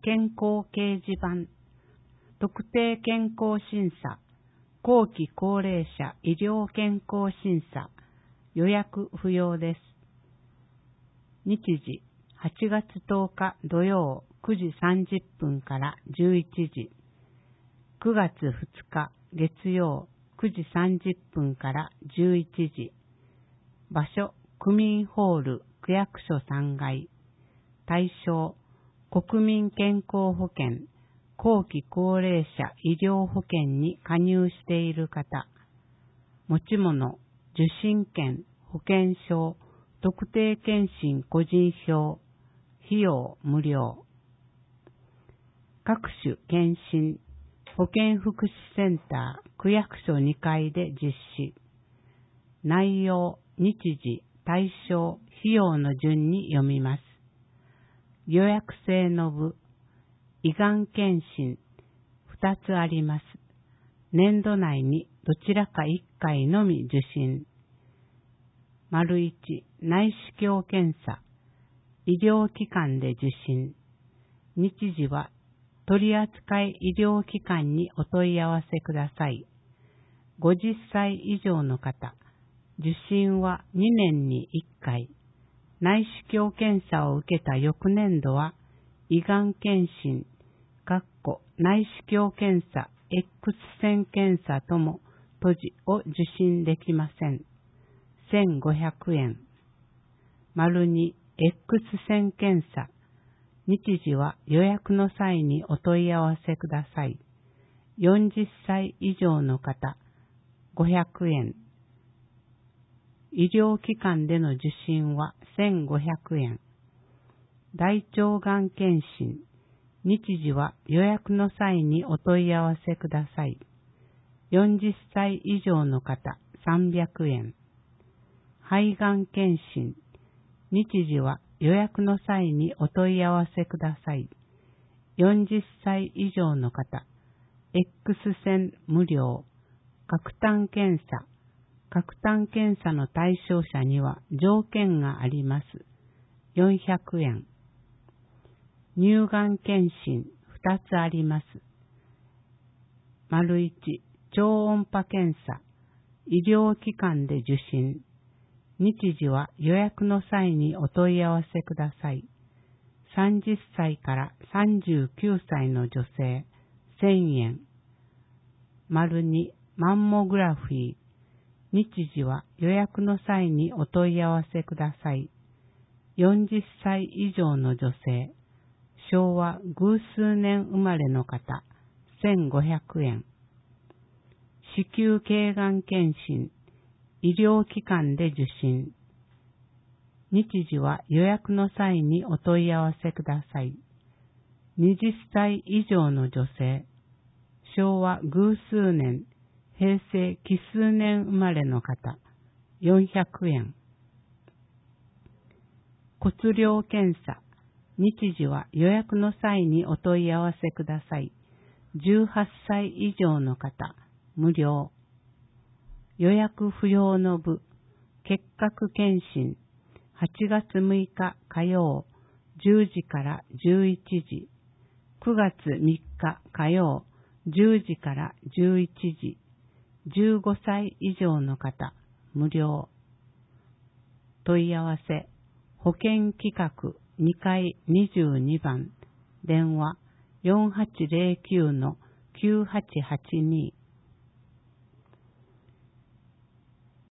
健康掲示板、特定健康審査、後期高齢者医療健康審査、予約不要です。日時、8月10日土曜9時30分から11時、9月2日月曜9時30分から11時、場所、区民ホール区役所3階、対象、国民健康保険、後期高齢者医療保険に加入している方、持ち物、受診券、保険証、特定健診個人票、費用無料。各種検診、保健福祉センター、区役所2階で実施。内容、日時、対象、費用の順に読みます。予約制の部、胃がん検診、2つあります。年度内にどちらか1回のみ受診。1、内視鏡検査、医療機関で受診。日時は取扱医療機関にお問い合わせください。50歳以上の方、受診は2年に1回。内視鏡検査を受けた翌年度は、胃がん検診、内視鏡検査、X 線検査とも閉じを受診できません。1500円。2、X 線検査。日時は予約の際にお問い合わせください。40歳以上の方、500円。医療機関での受診は1500円。大腸がん検診。日時は予約の際にお問い合わせください。40歳以上の方、300円。肺がん検診。日時は予約の際にお問い合わせください。40歳以上の方、X 線無料。核炭検査。核炭検査の対象者には条件があります。400円。乳がん検診2つあります。1、超音波検査。医療機関で受診。日時は予約の際にお問い合わせください。30歳から39歳の女性、1000円。2、マンモグラフィー。日時は予約の際にお問い合わせください。40歳以上の女性、昭和偶数年生まれの方、1500円。子宮頸がん検診、医療機関で受診。日時は予約の際にお問い合わせください。20歳以上の女性、昭和偶数年、平成奇数年生まれの方、400円。骨量検査、日時は予約の際にお問い合わせください。18歳以上の方、無料。予約不要の部、結核検診、8月6日火曜、10時から11時、9月3日火曜、10時から11時、15歳以上の方、無料。問い合わせ、保険企画2階22番、電話 4809-9882